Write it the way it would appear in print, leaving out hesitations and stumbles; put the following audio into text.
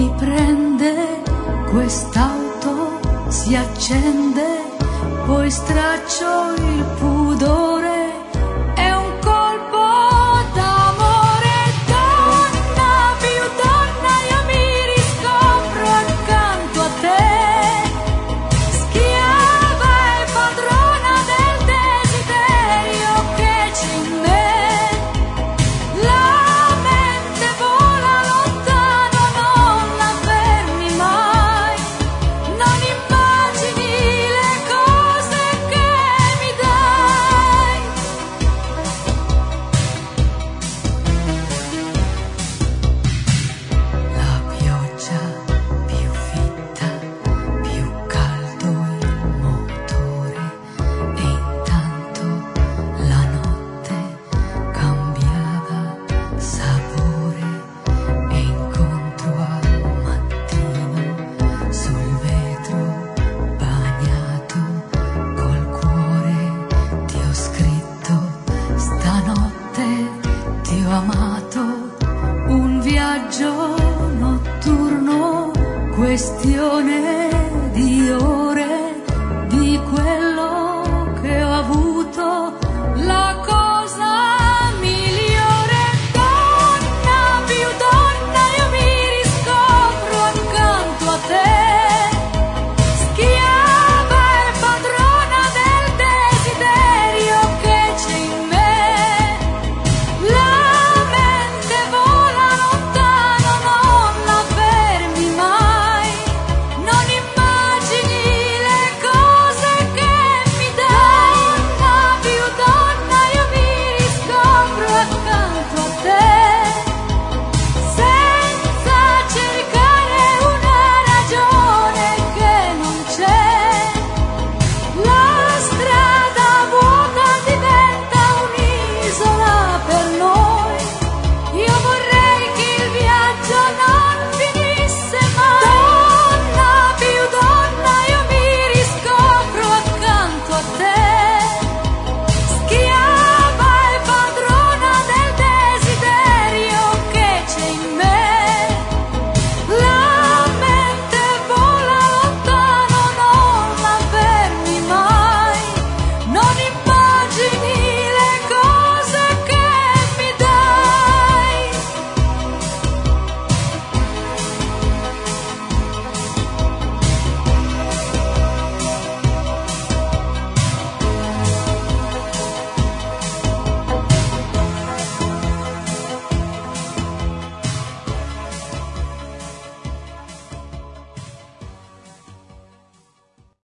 mi prende, quest'auto si accende, poi straccio il pudore, è un colpo d'amore. Donna, più donna, io mi riscopro accanto a te, schiava e padrona del desiderio che c'è in me. La mente vola lontano, non la fermi mai, non immagini le cose che mi dai. La pioggia più fitta, più caldo il motore, e intanto la notte cambiava sapore, e incontro al mattino sul vetro bagnato col cuore ti ho scritto, stanotte ti ho amato, un viaggio notturno, questione di ore.